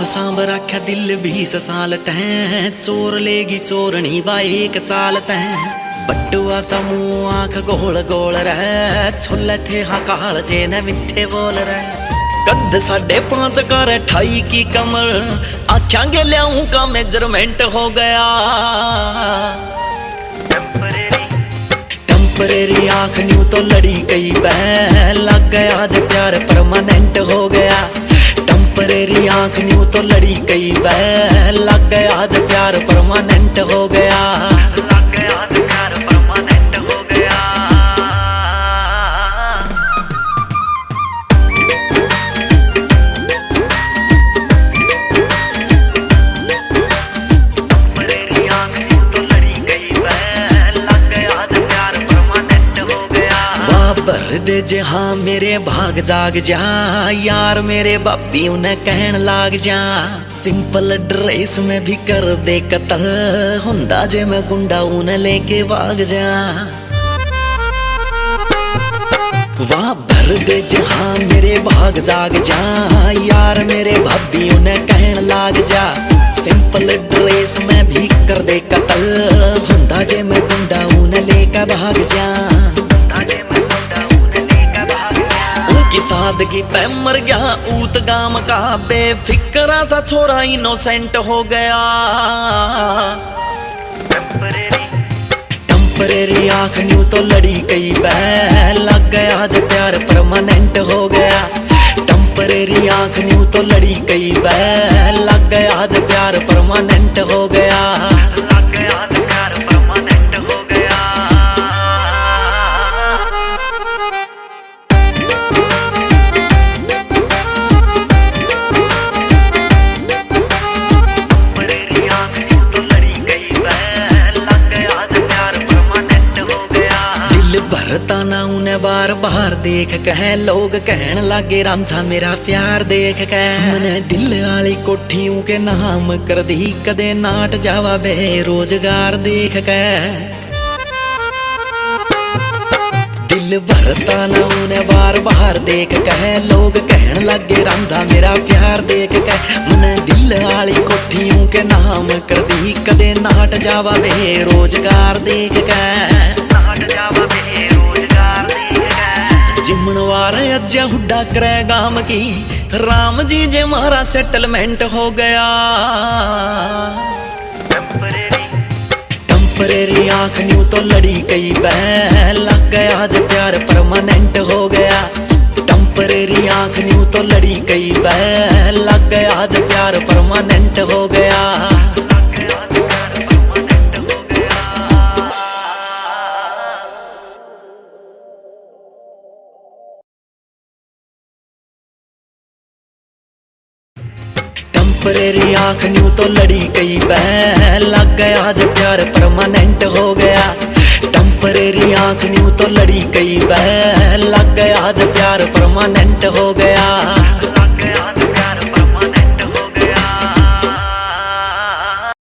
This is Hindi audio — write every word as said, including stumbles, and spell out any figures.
सांभ रखा दिल बीस साल तैं, चोर लेगी चोरनी बा एक चाल तैं। बटुआ सा मुँह आँख गोल गोल रह, छोले थे हाँ काल जे न मिठे बोल रह। कद साढ़े पांच कर अठाई की कमर, आख्या गे लियाऊं का मेजरमेंट हो गया। टेम्परेरी टेम्परेरी आँख न्यू तो लड़ी कई बह, लग गया जब प्यार परमानेंट हो गया। टेम्परेरी आँख न्यू तो लड़ी कई बह, लग गया जब प्यार परमानेंट हो गया। लग गया जब प्यार परमानेंट हो गया। भर दे जे हाँ मेरे भाग जाग जा, यार मेरे बापी उन्हें कहन लाग जा। सिंपल ड्रेस में भी कर दे कतल, हुंदा जे मैं गुंडा उन्हें लेके भाग जा। वाह भर दे जे हाँ मेरे भाग जाग जा, यार मेरे भाभी उन्हें कहन लाग जा। सिंपल ड्रेस में भी कर दे कतल, हुंदा जे मैं गुंडा उन्हें लेके भाग जा। उनकी सादगी पे मर गया ऊत गाम का, बेफिक्रा सा छोरा इनोसेंट हो गया। टेम्परेरी टेम्परेरी आँख न्यू तो लड़ी कई बह, लग गया जब प्यार परमानेंट हो गया। टेम्परेरी आँख न्यू तो लड़ी कई बह, लग गया जब प्यार परमानेंट हो गया। लग गया जब प्यार परमानेंट हो गया। भरता ना उन्हें बार बार देख कह, लोग कहन लागे रांझा मेरा प्यार देख कह। मैंने दिल आली कोठियों के नाम कर दी, कदे नाट जावा बेरोजगार देख कह। दिल भरता ना उन्हें बार बार देख कह, लोग कहन लागे रांझा मेरा प्यार देख कह। मैंने दिल आली कोठियों के नाम कर दी, कदे नाट जावा बेरोजगार देख कह। नाट जावा बेरोजगार देख कह। जिम्मनवार अज्जा हुड्डा करे गाम की, राम जी जे मारा सेटलमेंट हो गया। टेम्परेरी टेम्परेरी आँख न्यू तो लड़ी कई बह, लग गया जब प्यार परमानेंट हो गया। टेम्परेरी आँख न्यू तो लड़ी कई बह, लग गया जब प्यार परमानेंट हो गया। टेम्परेरी आँख न्यू तो लड़ी कई बह, लग गया जब प्यार परमानेंट हो गया। टेम्परेरी आँख न्यू तो लड़ी कई बह, लग गया जब प्यार परमानेंट हो गया।